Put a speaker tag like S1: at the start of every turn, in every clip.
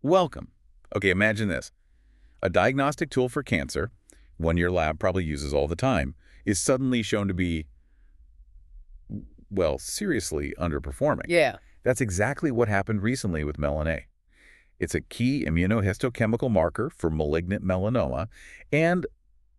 S1: Welcome. Okay, imagine this. A diagnostic tool for cancer, one your lab probably uses all the time, is suddenly shown to be, well, seriously underperforming.
S2: Yeah.
S1: That's exactly what happened recently with Melan-A. It's a key immunohistochemical marker for malignant melanoma, and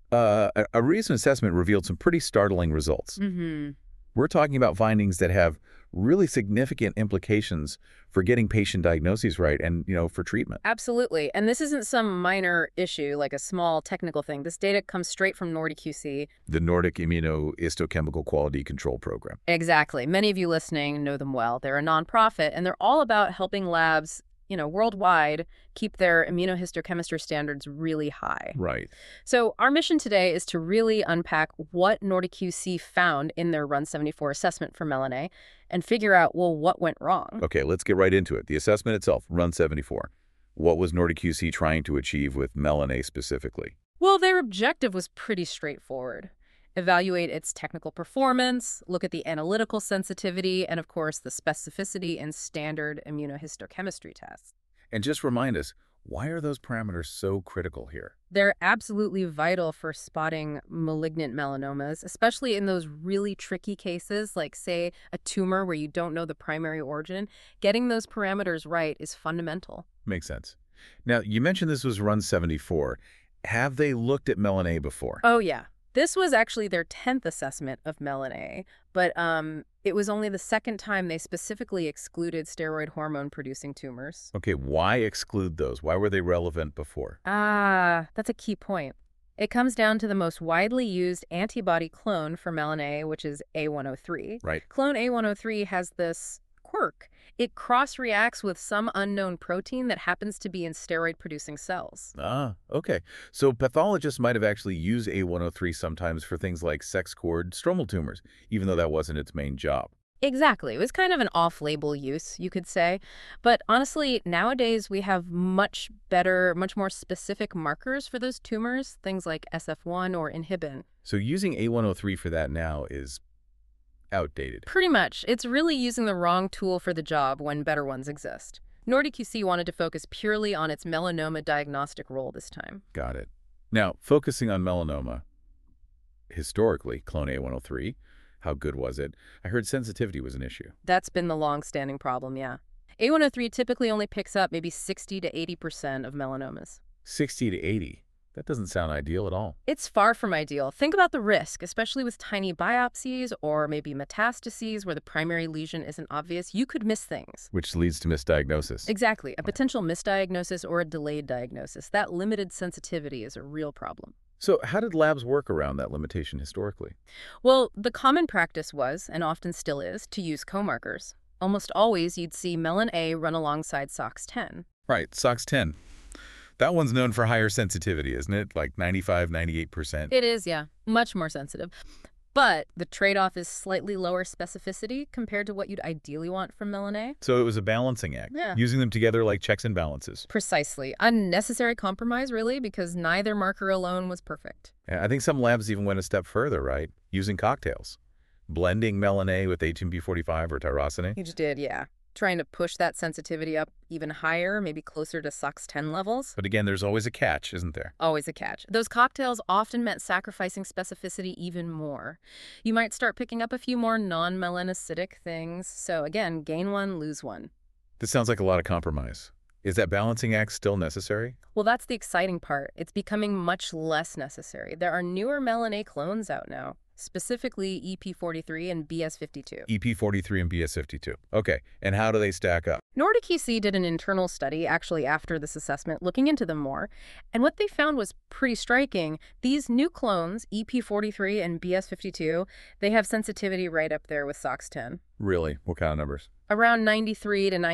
S1: a recent assessment revealed some pretty startling results.
S2: Mm-hmm.
S1: We're talking about findings that have really significant implications for getting patient diagnoses right and, for treatment.
S2: Absolutely. And this isn't some minor issue, like a small technical thing. This data comes straight from Nordic QC.
S1: The Nordic Immunohistochemical Quality Control Program.
S2: Exactly. Many of you listening know them well. They're a nonprofit, and they're all about helping labs, worldwide keep their immunohistochemistry standards really high.
S1: Right.
S2: So our mission today is to really unpack what Nordic QC found in their Run 74 assessment for Melan-A and figure out, well, what went wrong.
S1: Okay, let's get right into it. The assessment itself, Run 74. What was Nordic QC trying to achieve with Melan-A specifically?
S2: Well, their objective was pretty straightforward. Evaluate its technical performance, look at the analytical sensitivity, and of course, the specificity in standard immunohistochemistry tests.
S1: And just remind us, why are those parameters so critical here?
S2: They're absolutely vital for spotting malignant melanomas, especially in those really tricky cases, like, say, a tumor where you don't know the primary origin. Getting those parameters right is fundamental.
S1: Makes sense. Now, you mentioned this was Run 74. Have they looked at Melan-A before?
S2: Oh, yeah. This was actually their 10th assessment of Melan-A, but it was only the second time they specifically excluded steroid hormone-producing tumors.
S1: Okay, why exclude those? Why were they relevant before?
S2: That's a key point. It comes down to the most widely used antibody clone for Melan-A, which is A103.
S1: Right.
S2: Clone A103 has this quirk. It cross-reacts with some unknown protein that happens to be in steroid-producing cells.
S1: Ah, okay. So pathologists might have actually used A103 sometimes for things like sex cord stromal tumors, even though that wasn't its main job.
S2: Exactly. It was kind of an off-label use, you could say. But honestly, nowadays we have much better, much more specific markers for those tumors, things like SF1 or inhibin.
S1: So using A103 for that now is outdated.
S2: Pretty much. It's really using the wrong tool for the job when better ones exist. Nordic QC wanted to focus purely on its melanoma diagnostic role this time.
S1: Got it. Now, focusing on melanoma, historically, clone A103, how good was it? I heard sensitivity was an issue.
S2: That's been the long-standing problem, yeah. A103 typically only picks up maybe 60 to 80% of melanomas.
S1: 60 to 80. That doesn't sound ideal at all.
S2: It's far from ideal. Think about the risk, especially with tiny biopsies or maybe metastases where the primary lesion isn't obvious. You could miss things.
S1: Which leads to misdiagnosis.
S2: Exactly. A potential misdiagnosis or a delayed diagnosis. That limited sensitivity is a real problem.
S1: So how did labs work around that limitation historically?
S2: Well, the common practice was, and often still is, to use comarkers. Almost always you'd see Melan-A run alongside SOX10.
S1: Right, SOX10. That one's known for higher sensitivity, isn't it? Like 95, 98%.
S2: It is, yeah. Much more sensitive. But the trade-off is slightly lower specificity compared to what you'd ideally want from Melan-A.
S1: So it was a balancing act,
S2: Yeah.
S1: using them together like checks and balances.
S2: Precisely. Unnecessary compromise, really, because neither marker alone was perfect.
S1: I think some labs even went a step further, right? Using cocktails. Blending Melan-A with H&B45 or tyrosine.
S2: You just did, yeah. Trying to push that sensitivity up even higher, maybe closer to SOX10 levels.
S1: But again, there's always a catch, isn't there?
S2: Always a catch. Those cocktails often meant sacrificing specificity even more. You might start picking up a few more non-melanocytic things. So again, gain one, lose one.
S1: This sounds like a lot of compromise. Is that balancing act still necessary?
S2: Well, that's the exciting part. It's becoming much less necessary. There are newer Melan-A clones out now, specifically EP43 and BS52.
S1: EP43 and BS52. Okay, and how do they stack up?
S2: Nordic QC did an internal study, actually after this assessment, looking into them more. And what they found was pretty striking. These new clones, EP43 and BS52, they have sensitivity right up there with SOX10.
S1: Really? What kind of numbers?
S2: Around 93 to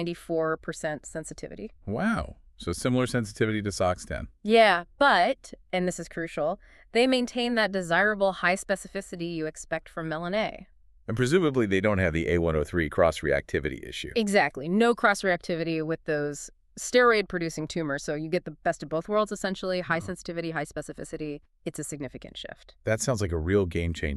S2: 94% sensitivity.
S1: Wow. So similar sensitivity to SOX10.
S2: Yeah, but, and this is crucial, they maintain that desirable high specificity you expect from Melan-A.
S1: And presumably they don't have the A103 cross-reactivity issue.
S2: Exactly. No cross-reactivity with those steroid-producing tumors. So you get the best of both worlds, essentially. High sensitivity, high specificity. It's a significant shift.
S1: That sounds like a real game changer.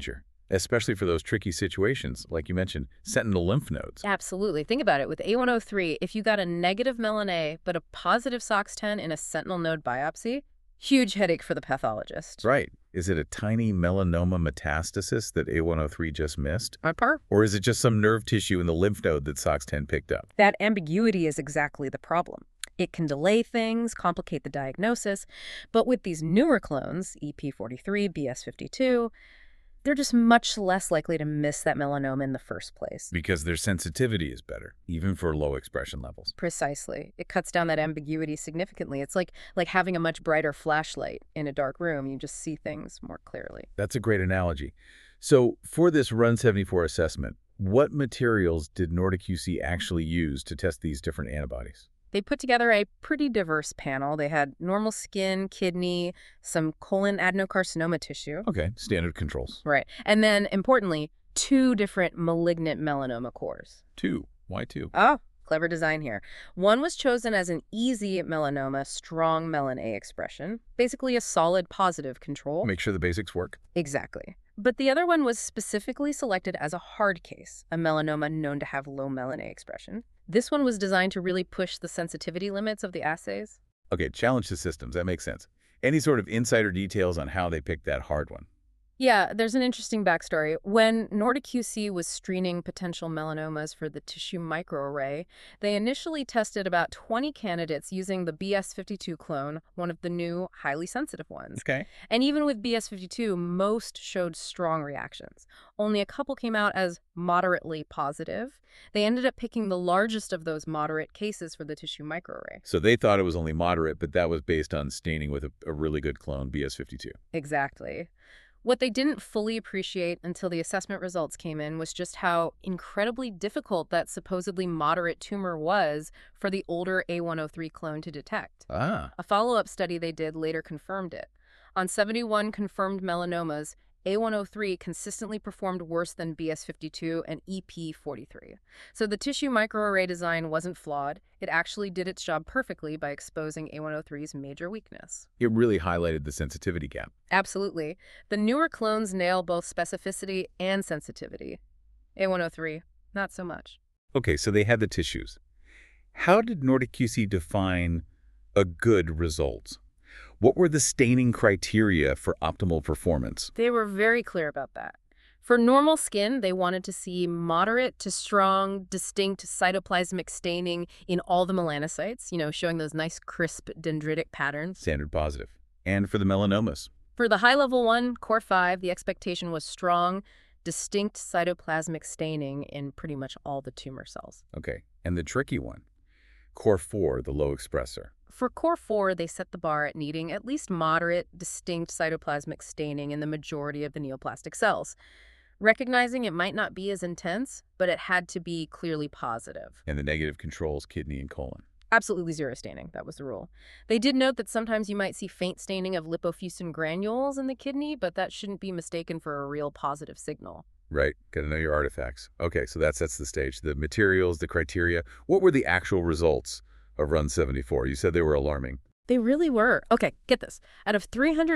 S1: especially for those tricky situations, like you mentioned, sentinel lymph nodes.
S2: Absolutely. Think about it. With A103, if you got a negative melon-A but a positive SOX10 in a sentinel node biopsy, huge headache for the pathologist.
S1: Right. Is it a tiny melanoma metastasis that A103 just missed?
S2: On par.
S1: Or is it just some nerve tissue in the lymph node that SOX10 picked up?
S2: That ambiguity is exactly the problem. It can delay things, complicate the diagnosis, but with these newer clones, EP43, BS52, they're just much less likely to miss that melanoma in the first place.
S1: Because their sensitivity is better, even for low expression levels.
S2: Precisely. It cuts down that ambiguity significantly. It's like having a much brighter flashlight in a dark room. You just see things more clearly.
S1: That's a great analogy. So for this Run74 assessment, what materials did Nordic QC actually use to test these different antibodies?
S2: They put together a pretty diverse panel. They had normal skin, kidney, some colon adenocarcinoma tissue.
S1: Okay, standard controls.
S2: Right. And then, importantly, 2 different malignant melanoma cores.
S1: 2. Why 2?
S2: Oh, clever design here. One was chosen as an easy melanoma, strong melon A expression, basically a solid positive control.
S1: Make sure the basics work.
S2: Exactly. But the other one was specifically selected as a hard case, a melanoma known to have low melon A expression. This one was designed to really push the sensitivity limits of the assays.
S1: Okay, challenge the systems. That makes sense. Any sort of insider details on how they picked that hard one?
S2: Yeah, there's an interesting backstory. When Nordic QC was screening potential melanomas for the tissue microarray, they initially tested about 20 candidates using the BS52 clone, one of the new, highly sensitive ones.
S1: Okay.
S2: And even with BS52, most showed strong reactions. Only a couple came out as moderately positive. They ended up picking the largest of those moderate cases for the tissue microarray.
S1: So they thought it was only moderate, but that was based on staining with a really good clone, BS52.
S2: Exactly. What they didn't fully appreciate until the assessment results came in was just how incredibly difficult that supposedly moderate tumor was for the older A103 clone to detect.
S1: Ah.
S2: A follow-up study they did later confirmed it. On 71 confirmed melanomas, A103 consistently performed worse than BS52 and EP43. So the tissue microarray design wasn't flawed. It actually did its job perfectly by exposing A103's major weakness.
S1: It really highlighted the sensitivity gap.
S2: Absolutely. The newer clones nail both specificity and sensitivity. A103, not so much.
S1: Okay, so they had the tissues. How did Nordic QC define a good result? What were the staining criteria for optimal performance?
S2: They were very clear about that. For normal skin, they wanted to see moderate to strong, distinct cytoplasmic staining in all the melanocytes, showing those nice, crisp dendritic patterns.
S1: Standard positive. And for the melanomas?
S2: For the high-level one, Core 5, the expectation was strong, distinct cytoplasmic staining in pretty much all the tumor cells.
S1: Okay. And the tricky one? Core 4, the low expressor.
S2: For Core 4, they set the bar at needing at least moderate, distinct cytoplasmic staining in the majority of the neoplastic cells, recognizing it might not be as intense, but it had to be clearly positive.
S1: And the negative controls, kidney and colon.
S2: Absolutely zero staining. That was the rule. They did note that sometimes you might see faint staining of lipofuscin granules in the kidney, but that shouldn't be mistaken for a real positive signal.
S1: Right. Got to know your artifacts. Okay, so that sets the stage. The materials, the criteria. What were the actual results of Run74? You said they were alarming.
S2: They really were. Okay, get this. Out of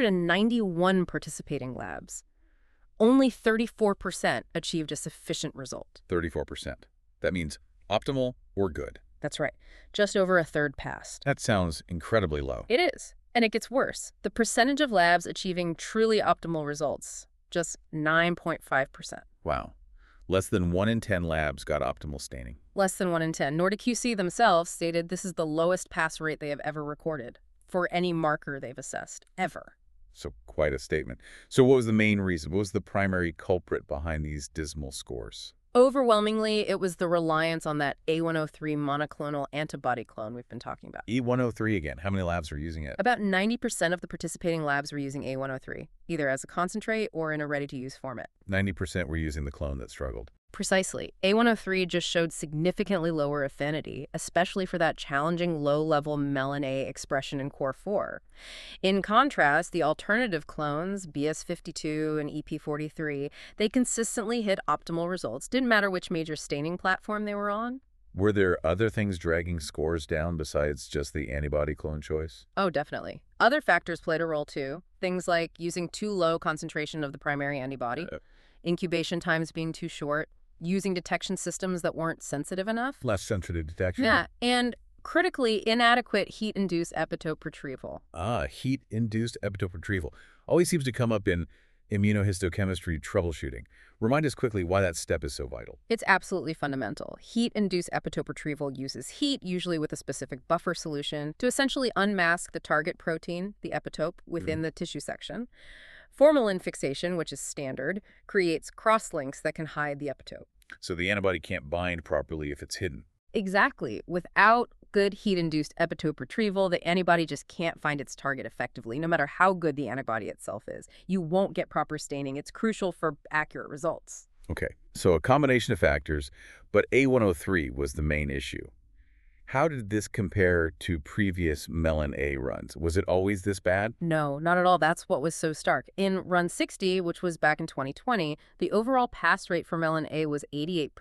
S2: 391 participating labs, only 34% achieved a sufficient result.
S1: 34%. That means optimal or good.
S2: That's right. Just over a third passed.
S1: That sounds incredibly low.
S2: It is. And it gets worse. The percentage of labs achieving truly optimal results, just 9.5%.
S1: Wow. Less than 1 in 10 labs got optimal staining.
S2: Less than 1 in 10. Nordic QC themselves stated this is the lowest pass rate they have ever recorded for any marker they've assessed, ever.
S1: So quite a statement. So what was the main reason? What was the primary culprit behind these dismal scores?
S2: Overwhelmingly, it was the reliance on that A103 monoclonal antibody clone we've been talking about.
S1: E103 again. How many labs were using it?
S2: About 90% of the participating labs were using A103, either as a concentrate or in a ready-to-use format.
S1: 90% were using the clone that struggled.
S2: Precisely. A103 just showed significantly lower affinity, especially for that challenging low-level melon A expression in Core 4. In contrast, the alternative clones, BS52 and EP43, they consistently hit optimal results. Didn't matter which major staining platform they were on.
S1: Were there other things dragging scores down besides just the antibody clone choice?
S2: Oh, definitely. Other factors played a role, too. Things like using too low concentration of the primary antibody. incubation times being too short, using detection systems that weren't sensitive enough.
S1: Less sensitive detection.
S2: Yeah, and critically inadequate heat-induced epitope retrieval.
S1: Heat-induced epitope retrieval. Always seems to come up in immunohistochemistry troubleshooting. Remind us quickly why that step is so vital.
S2: It's absolutely fundamental. Heat-induced epitope retrieval uses heat, usually with a specific buffer solution, to essentially unmask the target protein, the epitope, within the tissue section. Formalin fixation, which is standard, creates crosslinks that can hide the epitope.
S1: So the antibody can't bind properly if it's hidden.
S2: Exactly. Without good heat-induced epitope retrieval, the antibody just can't find its target effectively, no matter how good the antibody itself is. You won't get proper staining. It's crucial for accurate results.
S1: Okay, so a combination of factors, but A103 was the main issue. How did this compare to previous Melon A runs? Was it always this bad?
S2: No, not at all. That's what was so stark. In Run 60, which was back in 2020, the overall pass rate for Melon A was 88%.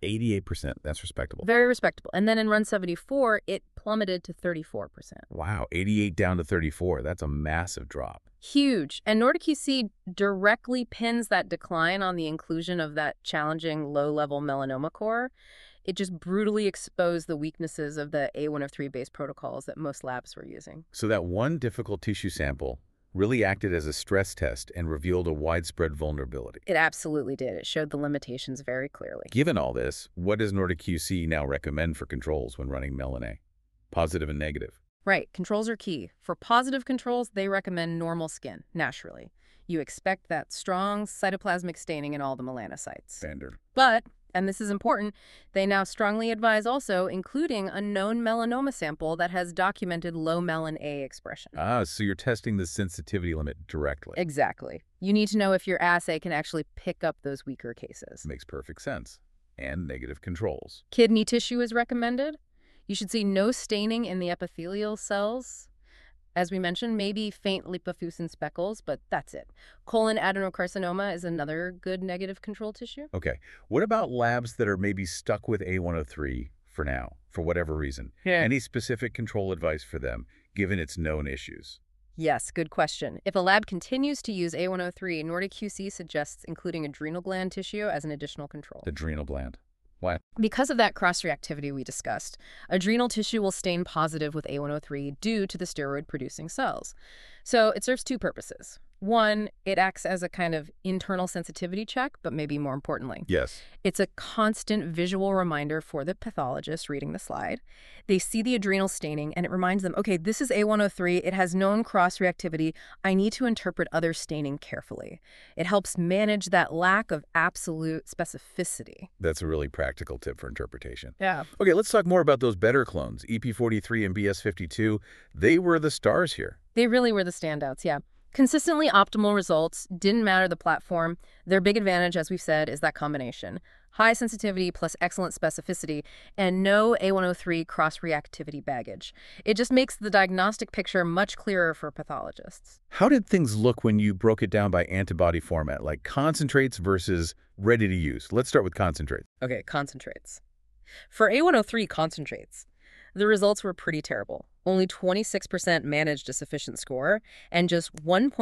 S1: 88%. That's respectable.
S2: Very respectable. And then in Run 74, it plummeted to 34%.
S1: Wow, 88 down to 34. That's a massive drop.
S2: Huge. And NordicQC directly pins that decline on the inclusion of that challenging low-level melanoma core. It just brutally exposed the weaknesses of the A103-based protocols that most labs were using.
S1: So that one difficult tissue sample really acted as a stress test and revealed a widespread vulnerability.
S2: It absolutely did. It showed the limitations very clearly.
S1: Given all this, what does NordicQC now recommend for controls when running Melon A? Positive and negative.
S2: Right. Controls are key. For positive controls, they recommend normal skin, naturally. You expect that strong cytoplasmic staining in all the melanocytes.
S1: Standard.
S2: But, and this is important, they now strongly advise also including a known melanoma sample that has documented low Melon A expression.
S1: So you're testing the sensitivity limit directly.
S2: Exactly. You need to know if your assay can actually pick up those weaker cases.
S1: Makes perfect sense. And negative controls.
S2: Kidney tissue is recommended. You should see no staining in the epithelial cells. As we mentioned, maybe faint lipofuscin speckles, but that's it. Colon adenocarcinoma is another good negative control tissue.
S1: Okay. What about labs that are maybe stuck with A103 for now, for whatever reason?
S2: Yeah.
S1: Any specific control advice for them, given its known issues?
S2: Yes, good question. If a lab continues to use A103, NordicQC suggests including adrenal gland tissue as an additional control.
S1: Adrenal gland. Why?
S2: Because of that cross-reactivity we discussed, adrenal tissue will stain positive with A103 due to the steroid-producing cells. So it serves two purposes. One, it acts as a kind of internal sensitivity check, but maybe more importantly,
S1: Yes.
S2: it's a constant visual reminder for the pathologist reading the slide. They see the adrenal staining, and it reminds them, okay, this is A103. It has known cross-reactivity. I need to interpret other staining carefully. It helps manage that lack of absolute specificity.
S1: That's a really practical tip for interpretation.
S2: Yeah.
S1: Okay, let's talk more about those better clones, EP43 and BS52. They were the stars here.
S2: They really were the standouts, yeah. Consistently optimal results, didn't matter the platform. Their big advantage, as we've said, is that combination. High sensitivity plus excellent specificity, and no A103 cross-reactivity baggage. It just makes the diagnostic picture much clearer for pathologists.
S1: How did things look when you broke it down by antibody format, like concentrates versus ready to use? Let's start with concentrates.
S2: Okay, concentrates. For A103 concentrates, the results were pretty terrible. Only 26% managed a sufficient score, and just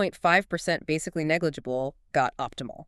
S2: 1.5% basically negligible got optimal.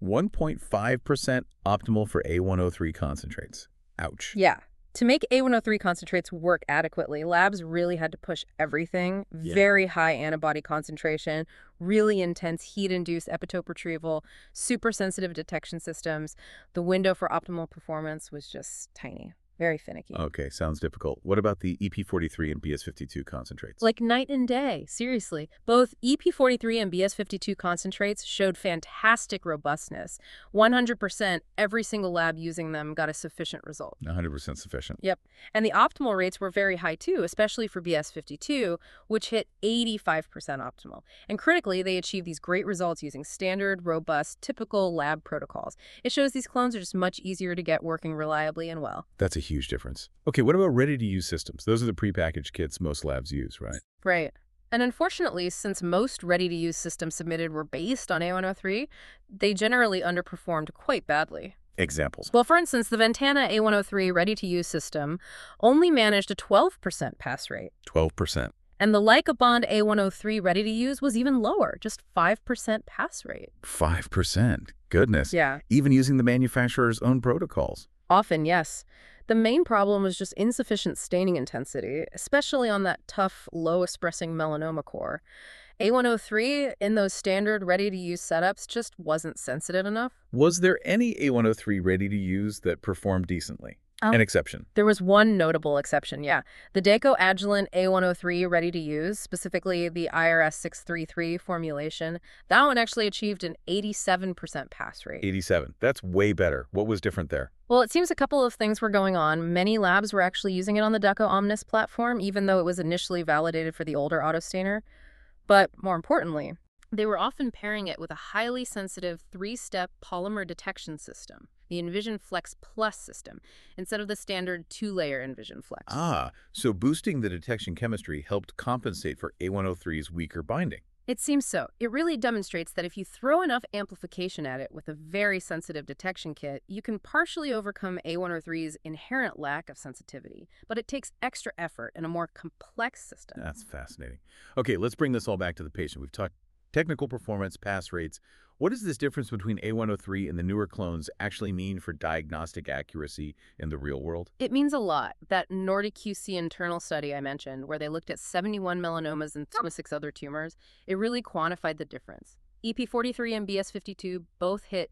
S1: 1.5% optimal for A103 concentrates. Ouch.
S2: Yeah. To make A103 concentrates work adequately, labs really had to push everything.
S1: Yeah.
S2: Very high antibody concentration, really intense heat-induced epitope retrieval, super sensitive detection systems. The window for optimal performance was just tiny. Very finicky.
S1: Okay, sounds difficult. What about the EP43 and BS52 concentrates?
S2: Like night and day, seriously. Both EP43 and BS52 concentrates showed fantastic robustness. 100%, every single lab using them got a sufficient result.
S1: 100% sufficient.
S2: Yep. And the optimal rates were very high too, especially for BS52, which hit 85% optimal. And critically, they achieved these great results using standard, robust, typical lab protocols. It shows these clones are just much easier to get working reliably and well.
S1: That's a huge difference. Okay, what about ready-to-use systems? Those are the prepackaged kits most labs use, right?
S2: Right. And unfortunately, since most ready-to-use systems submitted were based on A103, they generally underperformed quite badly.
S1: Examples.
S2: Well, for instance, the Ventana A103 ready-to-use system only managed a 12% pass rate.
S1: 12%.
S2: And the Lycobond A103 ready-to-use was even lower, just 5% pass rate.
S1: 5%. Goodness.
S2: Yeah.
S1: Even using the manufacturer's own protocols.
S2: Often, yes. The main problem was just insufficient staining intensity, especially on that tough, low-expressing melanoma core. A103 in those standard ready-to-use setups just wasn't sensitive enough.
S1: Was there any A103 ready to use that performed decently? An exception.
S2: There was one notable exception, yeah. The Dako Agilent A103 ready-to-use, specifically the IRS 633 formulation, that one actually achieved an 87% pass rate.
S1: 87. That's way better. What was different there?
S2: Well, it seems a couple of things were going on. Many labs were actually using it on the Dako Omnis platform, even though it was initially validated for the older autostainer. But more importantly, they were often pairing it with a highly sensitive 3-step polymer detection system, the Envision Flex Plus system, instead of the standard 2-layer Envision Flex.
S1: Ah, so boosting the detection chemistry helped compensate for A103's weaker binding.
S2: It seems so. It really demonstrates that if you throw enough amplification at it with a very sensitive detection kit, you can partially overcome A103's inherent lack of sensitivity. But it takes extra effort in a more complex system.
S1: That's fascinating. Okay, let's bring this all back to the patient. We've talked technical performance, pass rates. What does this difference between A103 and the newer clones actually mean for diagnostic accuracy in the real world?
S2: It means a lot. That Nordic QC internal study I mentioned, where they looked at 71 melanomas and 26 other tumors, it really quantified the difference. EP43 and BS52 both hit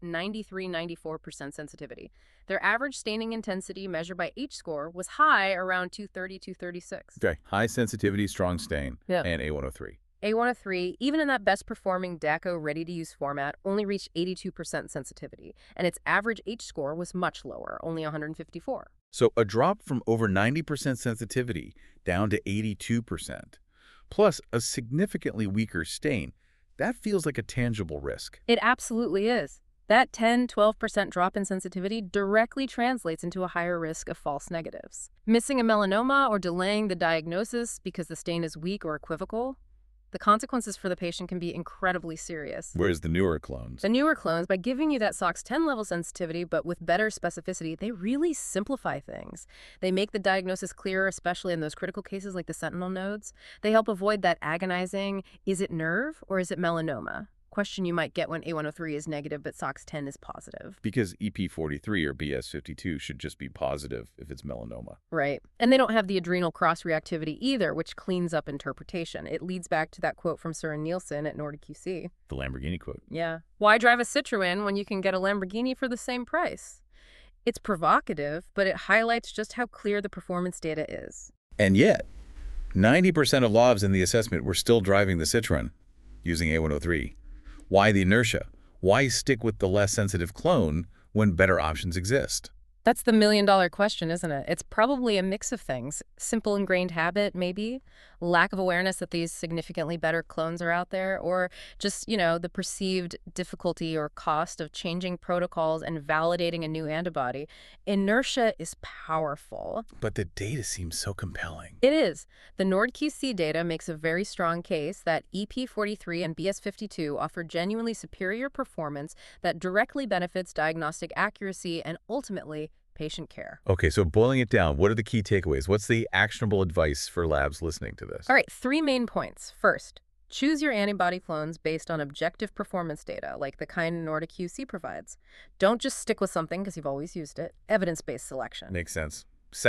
S2: 93-94% sensitivity. Their average staining intensity measured by H-score was high, around 230-236.
S1: Okay, high sensitivity, strong stain, and A103.
S2: A103, even in that best-performing Dako ready-to-use format, only reached 82% sensitivity, and its average H-score was much lower, only 154.
S1: So a drop from over 90% sensitivity down to 82%, plus a significantly weaker stain. That feels like a tangible risk.
S2: It absolutely is. That 10-12% drop in sensitivity directly translates into a higher risk of false negatives. Missing a melanoma or delaying the diagnosis because the stain is weak or equivocal, the consequences for the patient can be incredibly serious.
S1: Whereas the newer clones?
S2: The newer clones, by giving you that SOX10 level sensitivity, but with better specificity, they really simplify things. They make the diagnosis clearer, especially in those critical cases like the sentinel nodes. They help avoid that agonizing, is it nerve or is it melanoma? Question you might get when A103 is negative but SOX10 is positive.
S1: Because EP43 or BS52 should just be positive if it's melanoma.
S2: Right. And they don't have the adrenal cross-reactivity either, which cleans up interpretation. It leads back to that quote from Søren Nielsen at Nordic QC.
S1: The Lamborghini quote.
S2: Yeah. Why drive a Citroën when you can get a Lamborghini for the same price? It's provocative, but it highlights just how clear the performance data is.
S1: And yet, 90% of labs in the assessment were still driving the Citroën using A103. Why the inertia? Why stick with the less sensitive clone when better options exist?
S2: That's the million-dollar question, isn't it? It's probably a mix of things. Simple ingrained habit, maybe. Lack of awareness that these significantly better clones are out there. Or just, the perceived difficulty or cost of changing protocols and validating a new antibody. Inertia is powerful.
S1: But the data seems so compelling.
S2: It is. The NordQC data makes a very strong case that EP43 and BS52 offer genuinely superior performance that directly benefits diagnostic accuracy and ultimately patient care.
S1: Okay, so boiling it down, what are the key takeaways? What's the actionable advice for labs listening to this?
S2: All right, 3 main points. First, choose your antibody clones based on objective performance data, like the kind Nordic QC provides. Don't just stick with something because you've always used it. Evidence-based selection.
S1: Makes sense.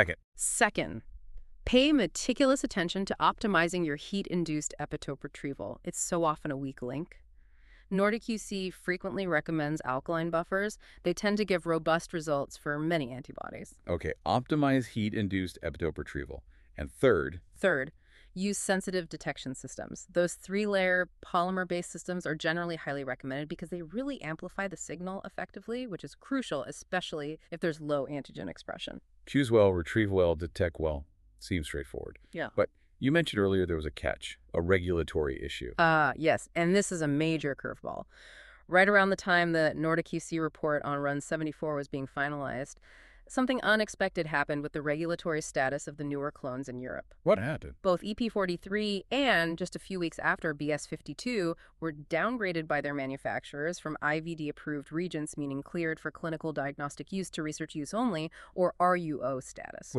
S1: Second,
S2: pay meticulous attention to optimizing your heat-induced epitope retrieval. It's so often a weak link. Nordic QC frequently recommends alkaline buffers. They tend to give robust results for many antibodies.
S1: Okay, optimize heat-induced epitope retrieval. And third,
S2: use sensitive detection systems. Those 3-layer polymer-based systems are generally highly recommended because they really amplify the signal effectively, which is crucial, especially if there's low antigen expression.
S1: choose well, retrieve well, detect well. Seems straightforward.
S2: Yeah.
S1: But you mentioned earlier there was a catch, a regulatory issue.
S2: Yes, and this is a major curveball. Right around the time the Nordic QC report on Run 74 was being finalized, something unexpected happened with the regulatory status of the newer clones in Europe.
S1: What happened?
S2: Both EP43 and, just a few weeks after, BS52 were downgraded by their manufacturers from IVD-approved regions, meaning cleared for clinical diagnostic use to research use only, or RUO status.
S1: Wait,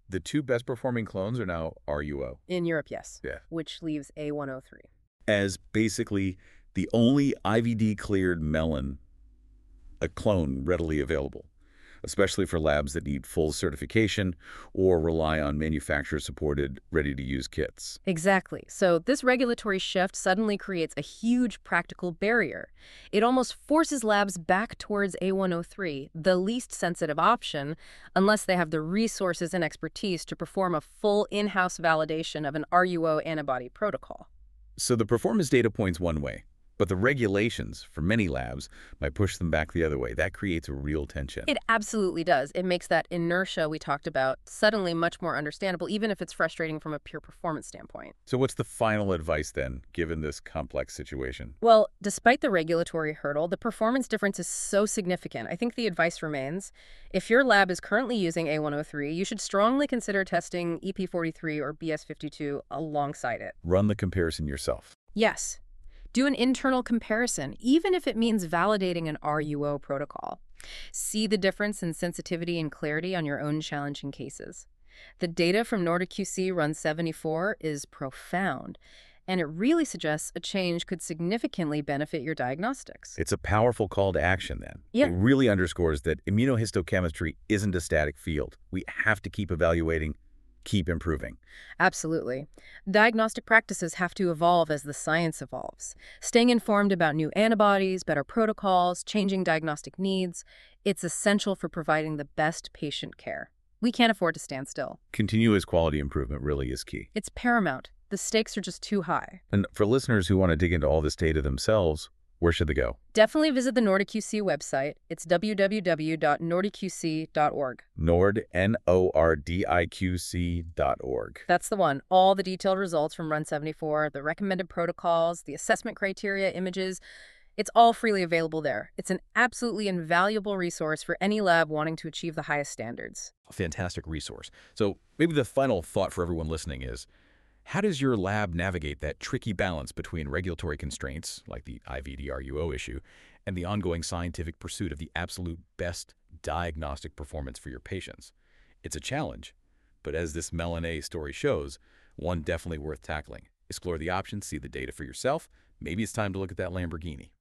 S1: The two best performing clones are now RUO.
S2: In Europe, yes,
S1: Yeah.
S2: which leaves A103.
S1: As basically the only IVD-cleared melon, a clone readily available, especially for labs that need full certification or rely on manufacturer-supported, ready-to-use kits.
S2: Exactly. So this regulatory shift suddenly creates a huge practical barrier. It almost forces labs back towards A103, the least sensitive option, unless they have the resources and expertise to perform a full in-house validation of an RUO antibody protocol.
S1: So the performance data points one way, but the regulations for many labs might push them back the other way. That creates a real tension.
S2: It absolutely does. It makes that inertia we talked about suddenly much more understandable, even if it's frustrating from a pure performance standpoint.
S1: So what's the final advice then, given this complex situation?
S2: Well, despite the regulatory hurdle, the performance difference is so significant. I think the advice remains, if your lab is currently using A103, you should strongly consider testing EP43 or BS52 alongside it.
S1: Run the comparison yourself.
S2: Yes. Do an internal comparison, even if it means validating an RUO protocol. See the difference in sensitivity and clarity on your own challenging cases. The data from NordiQ-C Run 74 is profound, and it really suggests a change could significantly benefit your diagnostics.
S1: It's a powerful call to action then.
S2: Yeah.
S1: It really underscores that immunohistochemistry isn't a static field. We have to keep evaluating, keep improving.
S2: Absolutely. Diagnostic practices have to evolve as the science evolves. Staying informed about new antibodies, better protocols, changing diagnostic needs, it's essential for providing the best patient care. We can't afford to stand still.
S1: Continuous quality improvement really is key.
S2: It's paramount. The stakes are just too high.
S1: And for listeners who want to dig into all this data themselves, where should they go?
S2: Definitely visit the NordiQ-C website. It's www.nordiqc.org.
S1: Nord, NORDIQC.org.
S2: That's the one. All the detailed results from Run 74, the recommended protocols, the assessment criteria, images, it's all freely available there. It's an absolutely invaluable resource for any lab wanting to achieve the highest standards.
S3: A fantastic resource. So maybe the final thought for everyone listening is, how does your lab navigate that tricky balance between regulatory constraints, like the IVD-RUO issue, and the ongoing scientific pursuit of the absolute best diagnostic performance for your patients? It's a challenge, but as this Melon story shows, one definitely worth tackling. Explore the options, see the data for yourself. Maybe it's time to look at that Lamborghini.